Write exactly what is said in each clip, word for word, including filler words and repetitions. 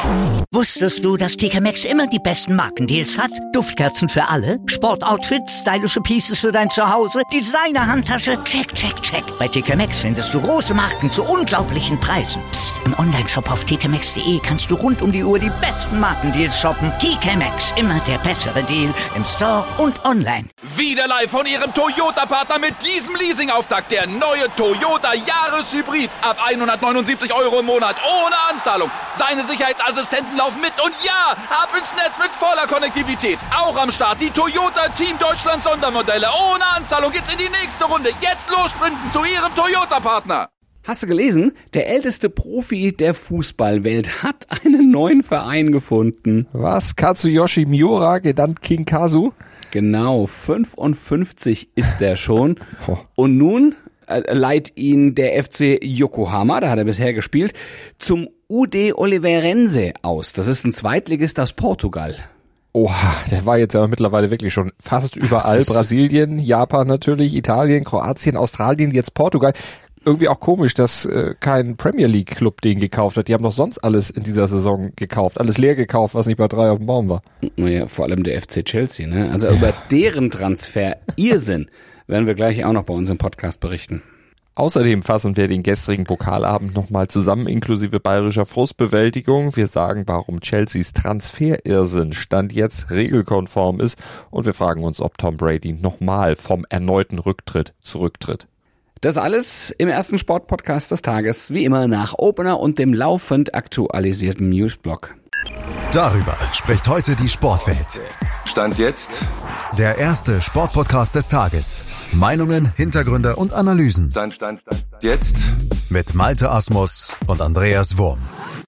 Wusstest du, dass T K Maxx immer die besten Markendeals hat? Duftkerzen für alle, Sportoutfits, stylische Pieces für dein Zuhause, Designer-Handtasche, check, check, check. Bei T K Maxx findest du große Marken zu unglaublichen Preisen. Psst. Im Onlineshop auf t k maxx punkt d e kannst du rund um die Uhr die besten Markendeals shoppen. T K Maxx, immer der bessere Deal im Store und online. Wieder live von Ihrem Toyota-Partner mit diesem Leasing-Auftakt. Der neue Toyota Jahreshybrid. Ab hundertneunundsiebzig Euro im Monat. Ohne Anzahlung. Seine Sicherheitsassistenten laufen mit. Und ja, ab ins Netz mit voller Konnektivität. Auch am Start die Toyota Team Deutschland Sondermodelle. Ohne Anzahlung geht's in die nächste Runde. Jetzt los sprinten zu Ihrem Toyota-Partner. Hast du gelesen? Der älteste Profi der Fußballwelt hat einen neuen Verein gefunden. Was? Katsuyoshi Miura, genannt King Kazu? Genau, fünfundfünfzig ist er schon. Und nun äh, leiht ihn der F C Yokohama, da hat er bisher gespielt, zum U D Oliveirense aus. Das ist ein Zweitligist aus Portugal. Oha, der war jetzt aber mittlerweile wirklich schon fast überall. Ach, Brasilien, Japan natürlich, Italien, Kroatien, Australien, jetzt Portugal. Irgendwie auch komisch, dass äh, kein Premier League Club den gekauft hat. Die haben doch sonst alles in dieser Saison gekauft. Alles leer gekauft, was nicht bei drei auf dem Baum war. Naja, vor allem der F C Chelsea, ne? Also über deren Transfer Irrsinn werden wir gleich auch noch bei uns im Podcast berichten. Außerdem fassen wir den gestrigen Pokalabend nochmal zusammen, inklusive bayerischer Frustbewältigung. Wir sagen, warum Chelseas Transferirrsinn Stand jetzt regelkonform ist. Und wir fragen uns, ob Tom Brady nochmal vom erneuten Rücktritt zurücktritt. Das alles im ersten Sportpodcast des Tages, wie immer nach Opener und dem laufend aktualisierten Newsblog. Darüber spricht heute die Sportwelt. Stand jetzt der erste Sportpodcast des Tages. Meinungen, Hintergründe und Analysen. Stand, Stand, Stand, jetzt mit Malte Asmus und Andreas Wurm.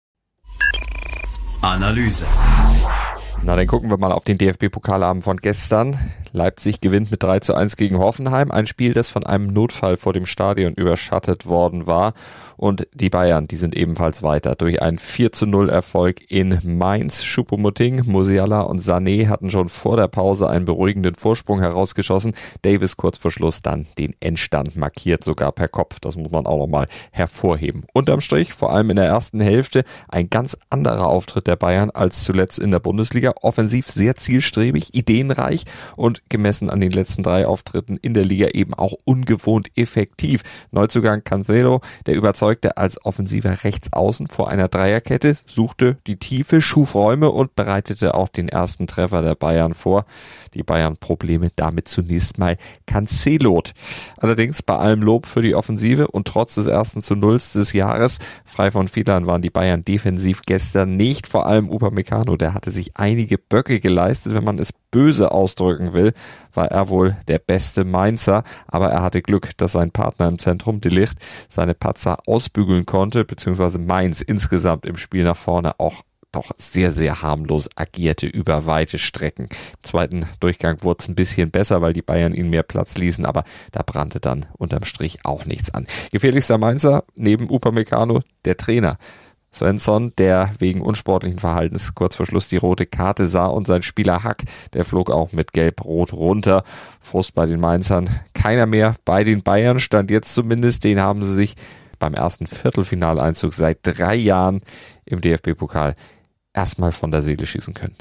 Analyse. Na, dann gucken wir mal auf den D F B-Pokalabend von gestern. Leipzig gewinnt mit drei zu eins gegen Hoffenheim. Ein Spiel, das von einem Notfall vor dem Stadion überschattet worden war. Und die Bayern, die sind ebenfalls weiter durch einen vier zu null Erfolg in Mainz. Choupo-Moting, Musiala und Sané hatten schon vor der Pause einen beruhigenden Vorsprung herausgeschossen. Davis kurz vor Schluss dann den Endstand markiert, sogar per Kopf. Das muss man auch nochmal hervorheben. Unterm Strich, vor allem in der ersten Hälfte, ein ganz anderer Auftritt der Bayern als zuletzt in der Bundesliga. Offensiv sehr zielstrebig, ideenreich und gemessen an den letzten drei Auftritten in der Liga eben auch ungewohnt effektiv. Neuzugang Cancelo, der überzeugte als offensiver Rechtsaußen vor einer Dreierkette, suchte die Tiefe, schuf Räume und bereitete auch den ersten Treffer der Bayern vor. Die Bayern-Probleme damit zunächst mal Cancelot. Allerdings bei allem Lob für die Offensive und trotz des ersten zu Nulls des Jahres, frei von Fehlern waren die Bayern defensiv gestern nicht, vor allem Upamecano, der hatte sich einige Böcke geleistet, wenn man es böse ausdrücken will, war er wohl der beste Mainzer, aber er hatte Glück, dass sein Partner im Zentrum, De Ligt, seine Patzer ausbügeln konnte, beziehungsweise Mainz insgesamt im Spiel nach vorne auch doch sehr, sehr harmlos agierte über weite Strecken. Im zweiten Durchgang wurde es ein bisschen besser, weil die Bayern ihnen mehr Platz ließen, aber da brannte dann unterm Strich auch nichts an. Gefährlichster Mainzer neben Upamecano der Trainer. Svensson, der wegen unsportlichen Verhaltens kurz vor Schluss die rote Karte sah, und sein Spieler Hack, der flog auch mit Gelb-Rot runter. Frust bei den Mainzern. Keiner mehr bei den Bayern, stand jetzt zumindest. Den haben sie sich beim ersten Viertelfinaleinzug seit drei Jahren im D F B-Pokal erstmal von der Seele schießen können.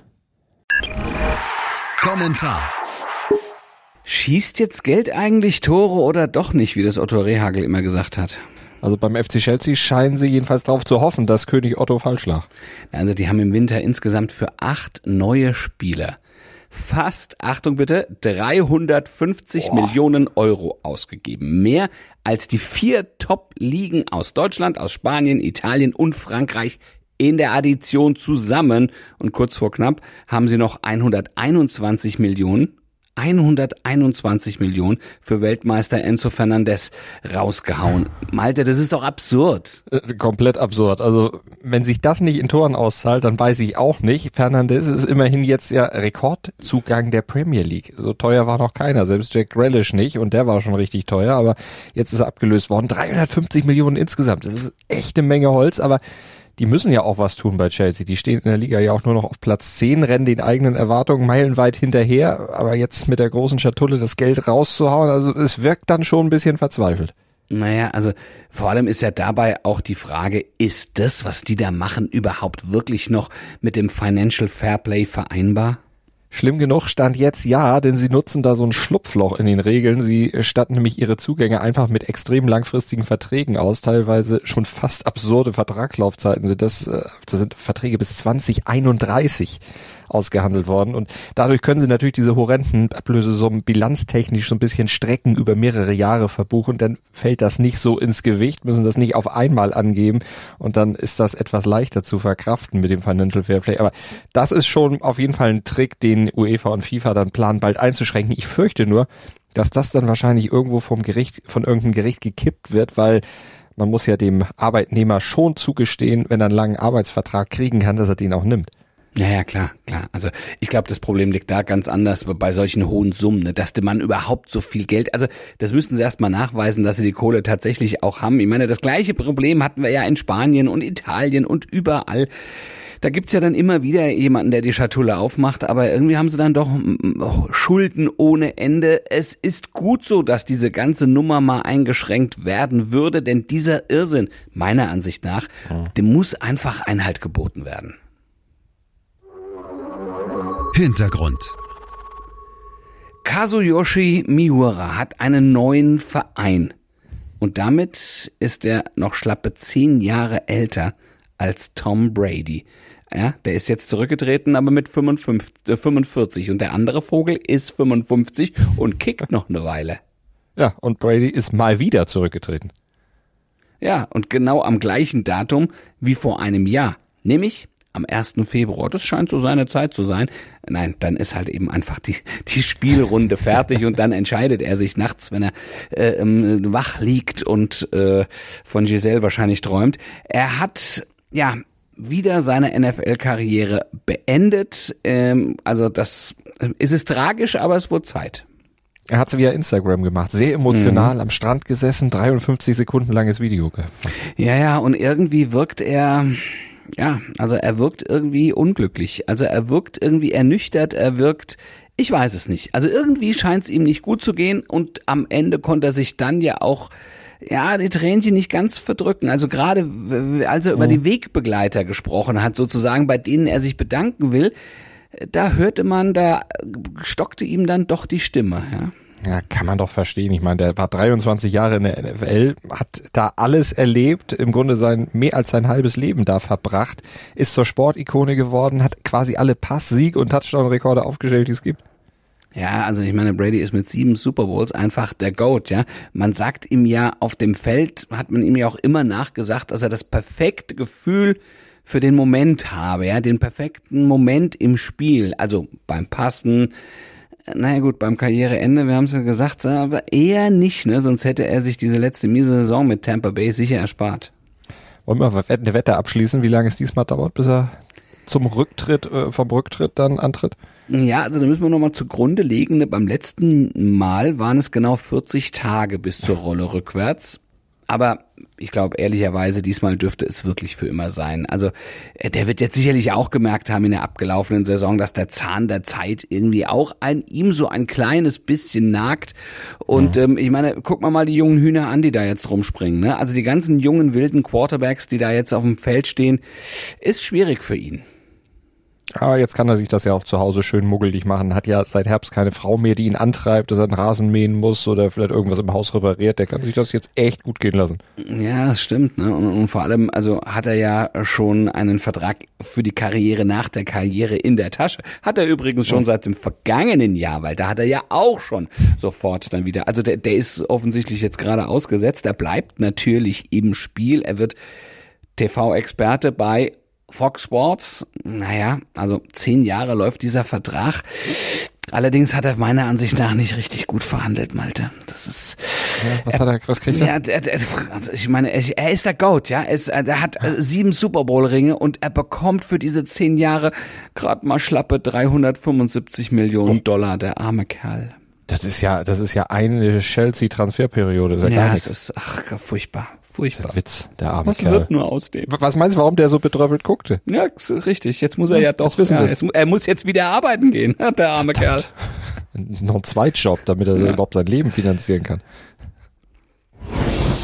Kommentar. Schießt jetzt Geld eigentlich Tore oder doch nicht, wie das Otto Rehhagel immer gesagt hat? Also beim F C Chelsea scheinen sie jedenfalls darauf zu hoffen, dass König Otto falsch lag. Also die haben im Winter insgesamt für acht neue Spieler fast, Achtung bitte, dreihundertfünfzig Boah. Millionen Euro ausgegeben. Mehr als die vier Top-Ligen aus Deutschland, aus Spanien, Italien und Frankreich in der Addition zusammen. Und kurz vor knapp haben sie noch hunderteinundzwanzig Millionen hunderteinundzwanzig Millionen für Weltmeister Enzo Fernandez rausgehauen. Malte, das ist doch absurd. Komplett absurd. Also wenn sich das nicht in Toren auszahlt, dann weiß ich auch nicht. Fernandez ist immerhin jetzt ja Rekordzugang der Premier League. So teuer war noch keiner, selbst Jack Grealish nicht, und der war schon richtig teuer, aber jetzt ist er abgelöst worden. dreihundertfünfzig Millionen insgesamt. Das ist echt eine Menge Holz, aber die müssen ja auch was tun bei Chelsea. Die stehen in der Liga ja auch nur noch auf Platz zehn, rennen den eigenen Erwartungen meilenweit hinterher. Aber jetzt mit der großen Schatulle das Geld rauszuhauen, also es wirkt dann schon ein bisschen verzweifelt. Naja, also vor allem ist ja dabei auch die Frage, ist das, was die da machen, überhaupt wirklich noch mit dem Financial Fairplay vereinbar? Schlimm genug stand jetzt ja, denn sie nutzen da so ein Schlupfloch in den Regeln. Sie statten nämlich ihre Zugänge einfach mit extrem langfristigen Verträgen aus. Teilweise schon fast absurde Vertragslaufzeiten sind das. Das sind Verträge bis zwanzig einunddreißig ausgehandelt worden. Und dadurch können sie natürlich diese horrenden Ablösesummen bilanztechnisch so ein bisschen strecken, über mehrere Jahre verbuchen. Dann fällt das nicht so ins Gewicht, müssen das nicht auf einmal angeben. Und dann ist das etwas leichter zu verkraften mit dem Financial Fairplay. Aber das ist schon auf jeden Fall ein Trick, den UEFA und FIFA dann planen, bald einzuschränken. Ich fürchte nur, dass das dann wahrscheinlich irgendwo vom Gericht, von irgendeinem Gericht gekippt wird, weil man muss ja dem Arbeitnehmer schon zugestehen, wenn er einen langen Arbeitsvertrag kriegen kann, dass er den auch nimmt. Ja, ja, klar, klar. Also ich glaube, das Problem liegt da ganz anders bei solchen hohen Summen, ne? Dass der Mann überhaupt so viel Geld, also das müssten sie erstmal nachweisen, dass sie die Kohle tatsächlich auch haben. Ich meine, das gleiche Problem hatten wir ja in Spanien und Italien und überall. Da gibt's ja dann immer wieder jemanden, der die Schatulle aufmacht, aber irgendwie haben sie dann doch Schulden ohne Ende. Es ist gut so, dass diese ganze Nummer mal eingeschränkt werden würde, denn dieser Irrsinn, meiner Ansicht nach, dem muss einfach Einhalt geboten werden. Hintergrund. Kazuyoshi Miura hat einen neuen Verein und damit ist er noch schlappe zehn Jahre älter als Tom Brady. Ja, der ist jetzt zurückgetreten, aber mit fünfundfünfzig, äh, fünfundvierzig und der andere Vogel ist fünfundfünfzig und kickt noch eine Weile. Ja, und Brady ist mal wieder zurückgetreten. Ja, und genau am gleichen Datum wie vor einem Jahr, nämlich am ersten Februar. Das scheint so seine Zeit zu sein. Nein, dann ist halt eben einfach die die Spielrunde fertig und dann entscheidet er sich nachts, wenn er äh, ähm, wach liegt und äh, von Giselle wahrscheinlich träumt. Er hat, ja, wieder seine N F L-Karriere beendet. Ähm, also das ist es tragisch, aber es wurde Zeit. Er hat es via Instagram gemacht, sehr emotional, mhm. am Strand gesessen, dreiundfünfzig Sekunden langes Video. Ja, ja, und irgendwie wirkt er... Ja, also er wirkt irgendwie unglücklich. Also er wirkt irgendwie ernüchtert, er wirkt, ich weiß es nicht. Also irgendwie scheint es ihm nicht gut zu gehen und am Ende konnte er sich dann ja auch, ja, die Tränchen nicht ganz verdrücken. Also gerade als er über die Wegbegleiter gesprochen hat, sozusagen, bei denen er sich bedanken will, da hörte man, da stockte ihm dann doch die Stimme, ja. Ja, kann man doch verstehen. Ich meine, der war dreiundzwanzig Jahre in der N F L, hat da alles erlebt, im Grunde sein mehr als sein halbes Leben da verbracht, ist zur Sportikone geworden, hat quasi alle Pass-, Sieg- und Touchdown-Rekorde aufgestellt, die es gibt. Ja, also ich meine, Brady ist mit sieben Super Bowls einfach der GOAT, ja. Man sagt ihm ja auf dem Feld, hat man ihm ja auch immer nachgesagt, dass er das perfekte Gefühl für den Moment habe, ja, den perfekten Moment im Spiel, also beim Passen. Naja gut, beim Karriereende, wir haben es ja gesagt, aber eher nicht, ne? Sonst hätte er sich diese letzte miese Saison mit Tampa Bay sicher erspart. Wollen wir eine Wette abschließen, wie lange es diesmal dauert, bis er zum Rücktritt, äh, vom Rücktritt dann antritt? Ja, also da müssen wir nochmal zugrunde legen. Ne? Beim letzten Mal waren es genau vierzig Tage bis zur Rolle rückwärts. Aber ich glaube, ehrlicherweise, diesmal dürfte es wirklich für immer sein. Also der wird jetzt sicherlich auch gemerkt haben in der abgelaufenen Saison, dass der Zahn der Zeit irgendwie auch an ihm so ein kleines bisschen nagt. Und mhm. ähm, ich meine, guck mal mal die jungen Hühner an, die da jetzt rumspringen. Ne? Also die ganzen jungen, wilden Quarterbacks, die da jetzt auf dem Feld stehen, ist schwierig für ihn. Aber jetzt kann er sich das ja auch zu Hause schön muggelig machen. Hat ja seit Herbst keine Frau mehr, die ihn antreibt, dass er den Rasen mähen muss oder vielleicht irgendwas im Haus repariert. Der kann sich das jetzt echt gut gehen lassen. Ja, das stimmt. Ne? Und, und vor allem, also hat er ja schon einen Vertrag für die Karriere nach der Karriere in der Tasche. Hat er übrigens schon seit dem vergangenen Jahr, weil da hat er ja auch schon sofort dann wieder. Also der, der ist offensichtlich jetzt gerade ausgesetzt. Er bleibt natürlich im Spiel. Er wird T V-Experte bei Fox Sports, naja, also zehn Jahre läuft dieser Vertrag. Allerdings hat er meiner Ansicht nach nicht richtig gut verhandelt, Malte. Das ist. Ja, was er, hat er? Was kriegt er? Ja, der, der, also ich meine, er, er ist der GOAT, ja. Er, ist, er hat sieben Super Bowl Ringe und er bekommt für diese zehn Jahre gerade mal schlappe dreihundertfünfundsiebzig Millionen Dollar. Der arme Kerl. Das ist ja, das ist ja eine Chelsea-Transferperiode. Ist ja, ja gar das nichts. ist ach furchtbar. Furchtbar. Das ist ein Witz, der arme Was Kerl. wird nur aus dem? Was meinst du, warum der so betröppelt guckte? Ja, richtig. Jetzt muss er ja doch. Jetzt wissen ja, wir's. jetzt, er muss jetzt wieder arbeiten gehen, der arme Kerl. Noch ein Zweitjob, damit er Ja. überhaupt sein Leben finanzieren kann.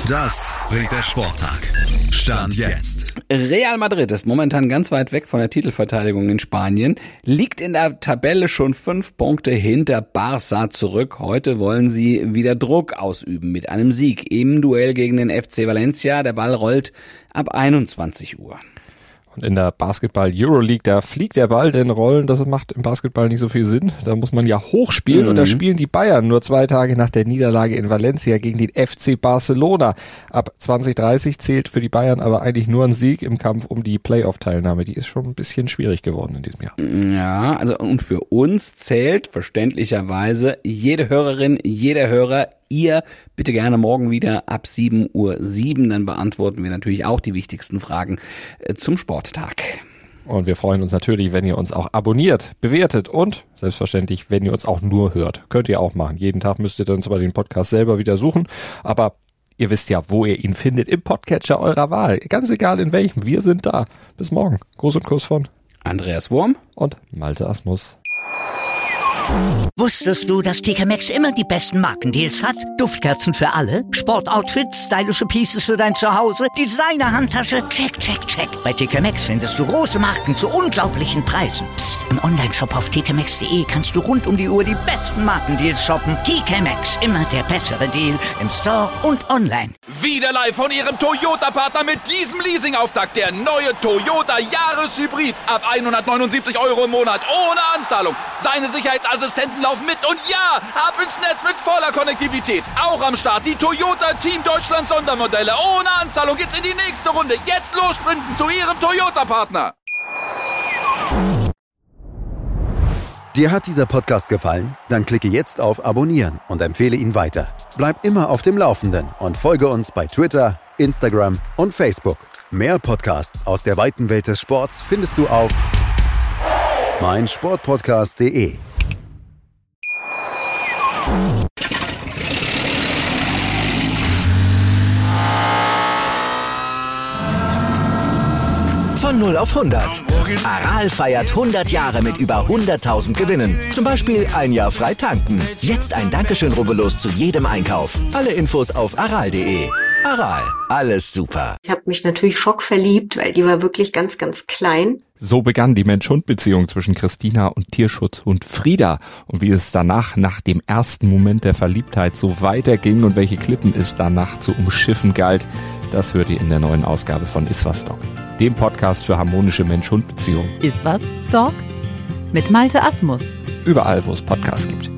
Das bringt der Sporttag. Stand jetzt. Real Madrid ist momentan ganz weit weg von der Titelverteidigung in Spanien, liegt in der Tabelle schon fünf Punkte hinter Barça zurück. Heute wollen sie wieder Druck ausüben mit einem Sieg im Duell gegen den F C Valencia. Der Ball rollt ab einundzwanzig Uhr. Und in der Basketball-Euroleague, da fliegt der Ball, denn Rollen, das macht im Basketball nicht so viel Sinn. Da muss man ja hochspielen mhm. und da spielen die Bayern nur zwei Tage nach der Niederlage in Valencia gegen den F C Barcelona. Ab zwanzig dreißig zählt für die Bayern aber eigentlich nur ein Sieg im Kampf um die Playoff-Teilnahme. Die ist schon ein bisschen schwierig geworden in diesem Jahr. Ja, also und für uns zählt verständlicherweise jede Hörerin, jeder Hörer, ihr bitte gerne morgen wieder ab sieben Uhr sieben, dann beantworten wir natürlich auch die wichtigsten Fragen zum Sporttag. Und wir freuen uns natürlich, wenn ihr uns auch abonniert, bewertet und selbstverständlich, wenn ihr uns auch nur hört. Könnt ihr auch machen. Jeden Tag müsst ihr dann zwar den Podcast selber wieder suchen, aber ihr wisst ja, wo ihr ihn findet, im Podcatcher eurer Wahl. Ganz egal in welchem, wir sind da. Bis morgen. Gruß und Kuss von Andreas Wurm und Malte Asmus. Wusstest du, dass T K Maxx immer die besten Markendeals hat? Duftkerzen für alle, Sportoutfits, stylische Pieces für dein Zuhause, Designer-Handtasche, check, check, check. Bei T K Maxx findest du große Marken zu unglaublichen Preisen. Psst. Im Onlineshop auf t k maxx punkt de kannst du rund um die Uhr die besten Markendeals shoppen. T K Maxx, immer der bessere Deal im Store und online. Wieder live von Ihrem Toyota-Partner mit diesem Leasing-Auftakt. Der neue Toyota Jahreshybrid. Ab hundertneunundsiebzig Euro im Monat ohne Anzahlung. Seine Sicherheitsassistenten laufen mit und ja, ab ins Netz mit voller Konnektivität. Auch am Start die Toyota Team Deutschland Sondermodelle. Ohne Anzahlung geht's in die nächste Runde. Jetzt los sprinten zu Ihrem Toyota-Partner. Dir hat dieser Podcast gefallen? Dann klicke jetzt auf Abonnieren und empfehle ihn weiter. Bleib immer auf dem Laufenden und folge uns bei Twitter, Instagram und Facebook. Mehr Podcasts aus der weiten Welt des Sports findest du auf mein Sportpodcast punkt de. Von null auf hundert. Aral feiert hundert Jahre mit über hunderttausend Gewinnen. Zum Beispiel ein Jahr frei tanken. Jetzt ein Dankeschön, rubbellos zu jedem Einkauf. Alle Infos auf aral punkt de. Aral, alles super. Ich habe mich natürlich schockverliebt, weil die war wirklich ganz, ganz klein. So begann die Mensch-Hund-Beziehung zwischen Christina und Tierschutzhund Frieda. Und wie es danach, nach dem ersten Moment der Verliebtheit, so weiterging und welche Klippen es danach zu umschiffen galt, das hört ihr in der neuen Ausgabe von Iswas Dog, dem Podcast für harmonische Mensch-Hund-Beziehungen. Iswas Dog mit Malte Asmus. Überall, wo es Podcasts gibt.